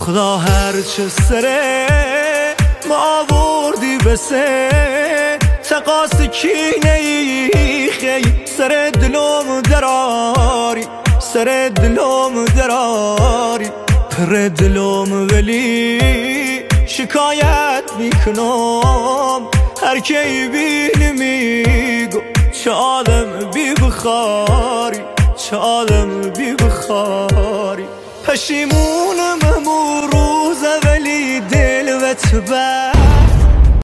خدا هرچه سره ما آوردی به سه تقاس کینه ای خی سر دلم دراری سر دلم دراری پر دلم ولی شکایت میکنم هر کی بینی میگو چه آدم بی بخاری چه آدم بی بخاری پشیمونم امو روزه ولی دل و تبر